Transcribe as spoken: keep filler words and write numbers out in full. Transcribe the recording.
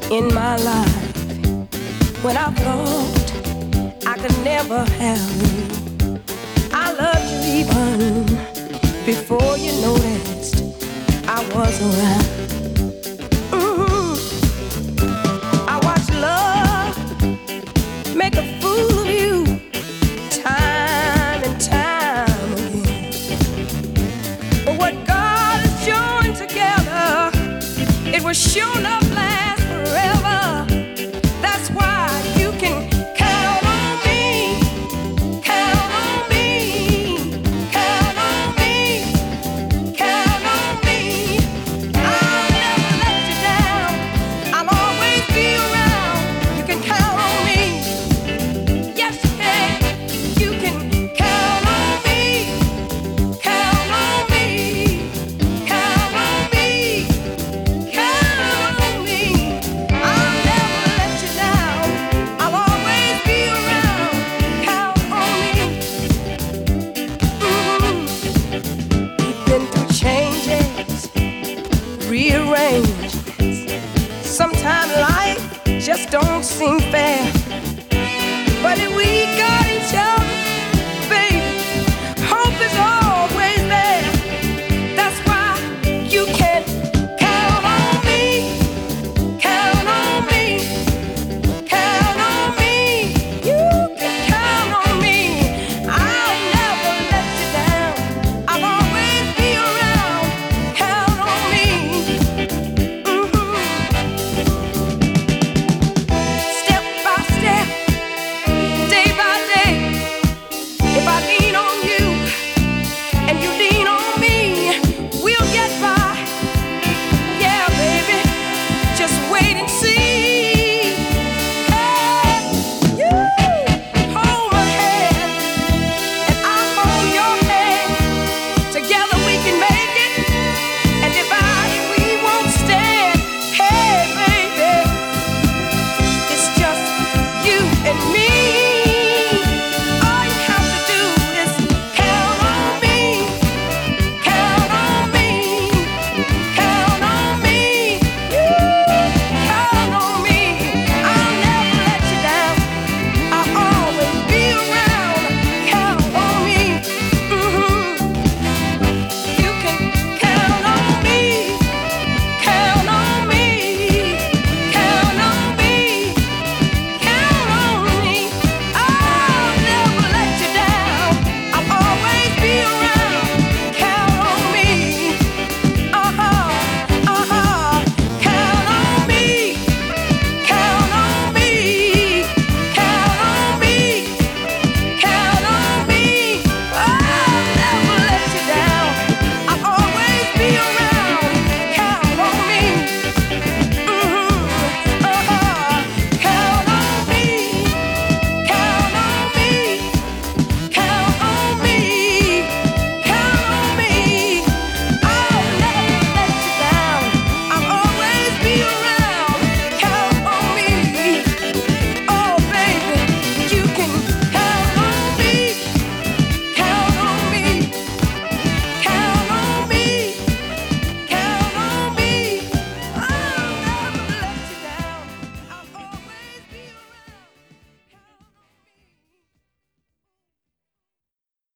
in my life when I thought I could never have you. I loved you even before you noticed I was around. Mm-hmm. I watched love make a fool of you time and time again. But what God has joined together, it will sure enough last forever. That's why you can count on me, count on me, count on me, count on me. I'll never let you down. I'll always be around. You can count on me. Yes, you can. You can count on me, count on me, count on me, count on me. I'll never let you down. I'll always be around. Count on me. Mm-hmm. We've been through changes, rearrangements. Sometimes life just don't seem fair. But if we got each other,